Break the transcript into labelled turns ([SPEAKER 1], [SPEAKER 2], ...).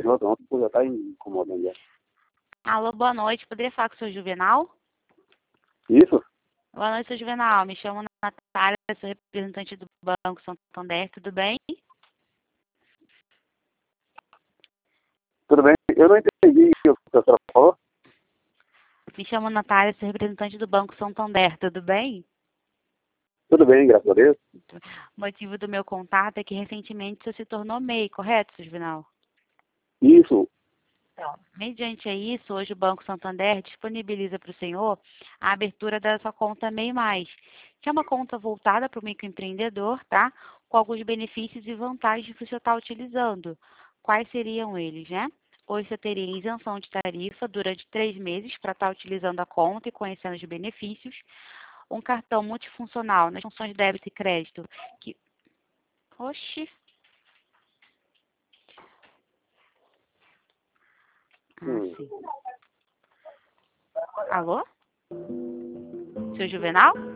[SPEAKER 1] minutos, não, já está incomodando já.
[SPEAKER 2] Alô, boa noite. Poderia falar com o seu Juvenal?
[SPEAKER 1] Isso?
[SPEAKER 2] Boa noite, seu Juvenal. Me chamo Natália, sou representante do Banco Santander. Tudo bem?
[SPEAKER 1] Tudo bem? Eu não entendi o que a senhora falou.
[SPEAKER 2] Me chamo Natália, sou representante do Banco Santander. Tudo bem?
[SPEAKER 1] Tudo bem, graças a Deus.
[SPEAKER 2] O motivo do meu contato é que recentemente você se tornou MEI, correto, seu Juvenal?
[SPEAKER 1] Isso.
[SPEAKER 2] Então, mediante a isso, hoje o Banco Santander disponibiliza para o senhor a abertura da sua conta MEI+, que é uma conta voltada para o microempreendedor, tá? Com alguns benefícios e vantagens que o senhor está utilizando. Quais seriam eles, né? Hoje você teria isenção de tarifa durante 3 meses para estar utilizando a conta e conhecendo os benefícios. Um cartão multifuncional nas funções de débito e crédito que... Oxi! Sim. Alô? Seu Juvenal?